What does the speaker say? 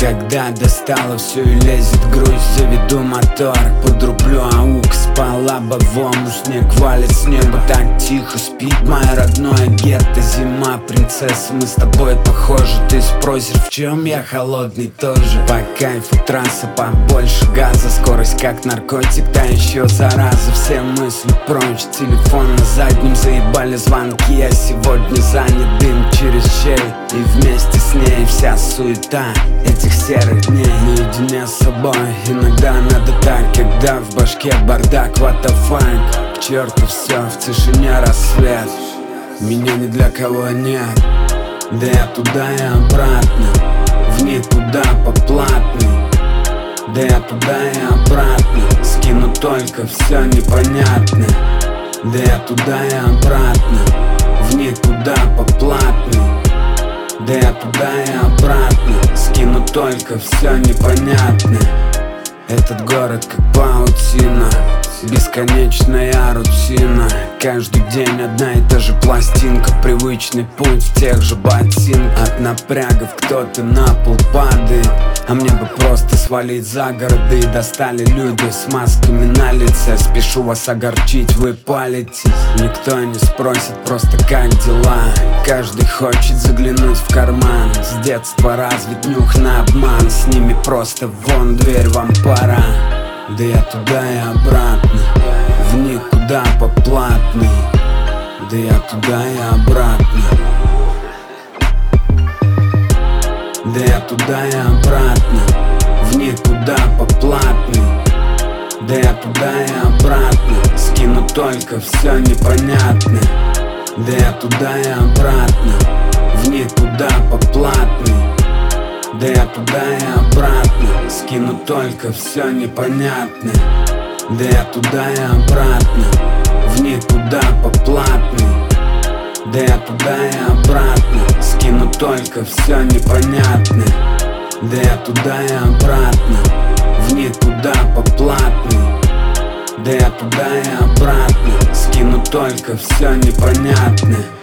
Когда достало все и лезет грусть, заведу мотор, подрублю аукс по лобовому. Снег валит с неба, так тихо спит мое родное гетто. Зима, принцесса, мы с тобой похожи. Ты спросишь, в чем я холодный тоже. По кайфу трасса, побольше газа, скорость как наркотик, та еще зараза. Все мысли прочь, телефон на заднем, заебали звонки. Я сегодня занят, дым через щель, и вместе с ней вся суета этих серых дней. Наедине с собой иногда надо так, когда в башке бардак, what the fuck. К черту все, в тишине рассвет, меня ни для кого нет. Да я туда и обратно, в никуда по платной. Да я туда и обратно, скину только все непонятное. Да я туда и обратно, в никуда по платной. Да я туда и обратно, скину только все непонятное. Этот город как паутина, бесконечная рутина. Каждый день одна и та же пластинка, привычный путь в тех же ботинках. От напрягов кто-то на пол падает, а мне бы просто свалить за города. И достали люди с масками на лице, спешу вас огорчить, вы палитесь. Никто не спросит просто как дела, каждый хочет заглянуть в карман. С детства развит нюх на обман, с ними просто вон дверь, вам пора. Да я туда и обратно, в никуда по платной. Да я туда и обратно, да я туда и обратно, в никуда по платной. Да я туда и обратно, скину только все непонятное. Да я туда и обратно, в никуда по платной. Да я туда и обратно, скину только все непонятное. Да я туда и обратно, в никуда по платной. Да я туда и обратно, скину только все непонятное. Да я туда и обратно, в никуда по платной. Да я туда и обратно, скину только все непонятное.